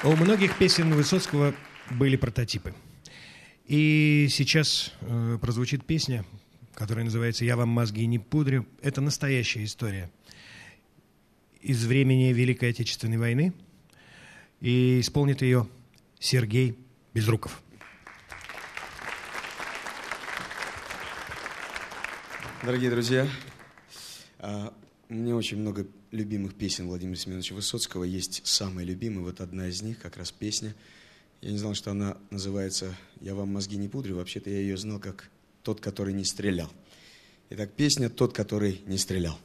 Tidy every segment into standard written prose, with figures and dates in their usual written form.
У многих песен Высоцкого были прототипы. И сейчас прозвучит песня, которая называется «Я вам мозги не пудрю». Это настоящая история из времени Великой Отечественной войны. И исполнит ее Сергей Безруков. Дорогие друзья, у меня очень много любимых песен Владимира Семеновича Высоцкого. Есть самая любимая, вот одна из них, как раз песня. Я не знал, что она называется «Я вам мозги не пудрю». Вообще-то я ее знал как «Тот, который не стрелял». Итак, песня «Тот, который не стрелял».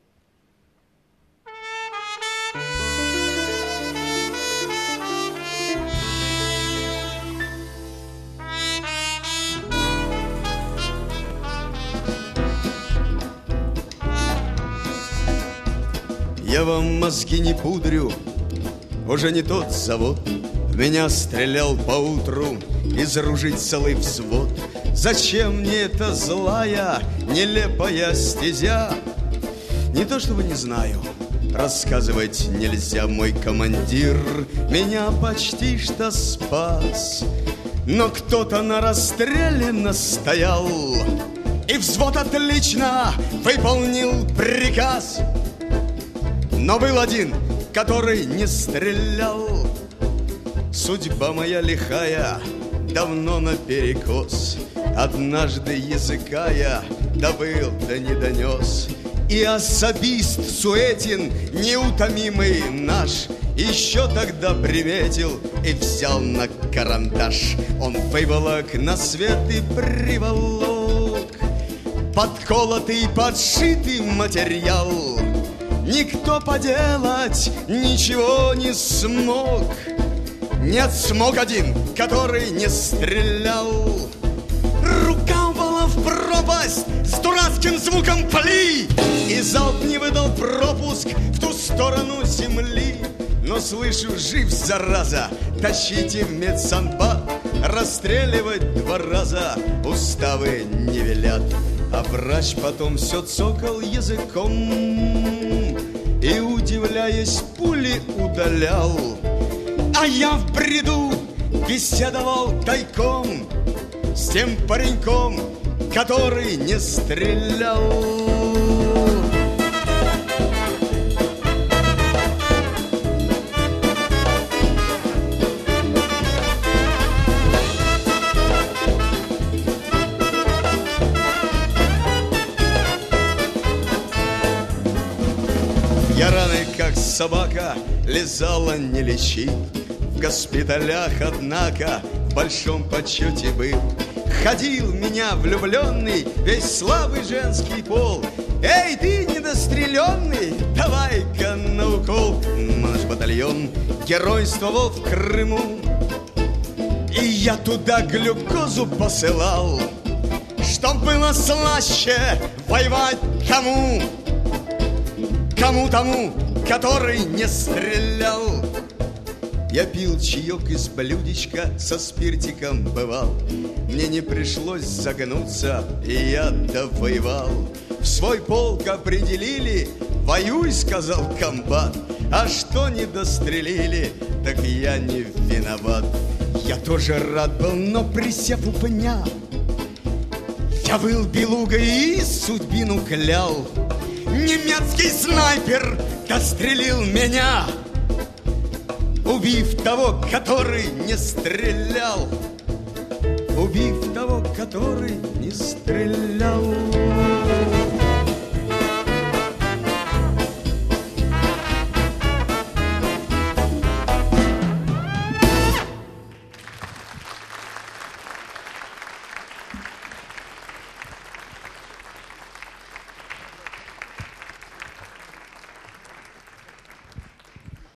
Я вам мозги не пудрю, уже не тот завод. В меня стрелял поутру из ружей целый взвод. Зачем мне эта злая, нелепая стезя? Не то чтобы не знаю, рассказывать нельзя. Мой командир меня почти что спас, но кто-то на расстреле настоял, и взвод отлично выполнил приказ. Но был один, который не стрелял. Судьба моя лихая, давно наперекос. Однажды языка я добыл, да не донес. И особист Суетин, неутомимый наш, еще тогда приметил и взял на карандаш. Он выволок на свет и приволок подколотый, подшитый материал. Никто поделать ничего не смог. Нет, смог один, который не стрелял. Рука упала в пропасть с дурацким звуком пли, и залп не выдал пропуск в ту сторону земли. Но слышу, жив, зараза, тащите в медсанбат. Расстреливать 2 раза уставы не велят. А врач потом все цокал языком и, удивляясь, пули удалял. А я в бреду беседовал тайком с тем пареньком, который не стрелял. Я раны, как собака, лизала, не лечи. В госпиталях, однако, в большом почете был. Ходил меня влюбленный, весь слабый женский пол. Эй, ты недостреленный, давай-ка на укол. Наш батальон геройствовал в Крыму, и я туда глюкозу посылал, чтоб было слаще воевать кому? Кому тому, который не стрелял. Я пил чаек из блюдечка, со спиртиком бывал. Мне не пришлось загнуться, и я довоевал. В свой полк определили, воюй, сказал комбат. А что не дострелили, так я не виноват. Я тоже рад был, но присев у пня, я выл белугой и судьбину клял. Немецкий снайпер дострелил меня, убив того, который не стрелял. Убив того, который не стрелял.